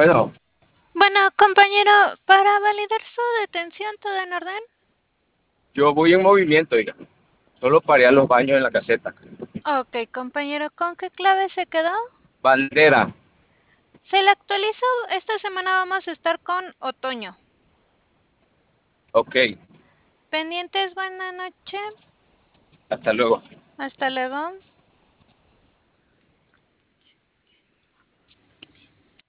Bueno, Bueno, compañero, para validar su detención, ¿todo en orden? yo voy en movimiento, oiga. Solo paré a los baños en la caseta. Ok, compañero, ¿con qué clave se quedó? Bandera. Se le actualizó. Esta semana vamos a estar con otoño. Ok, Pendientes, buena noche. hasta luego. Hasta luego.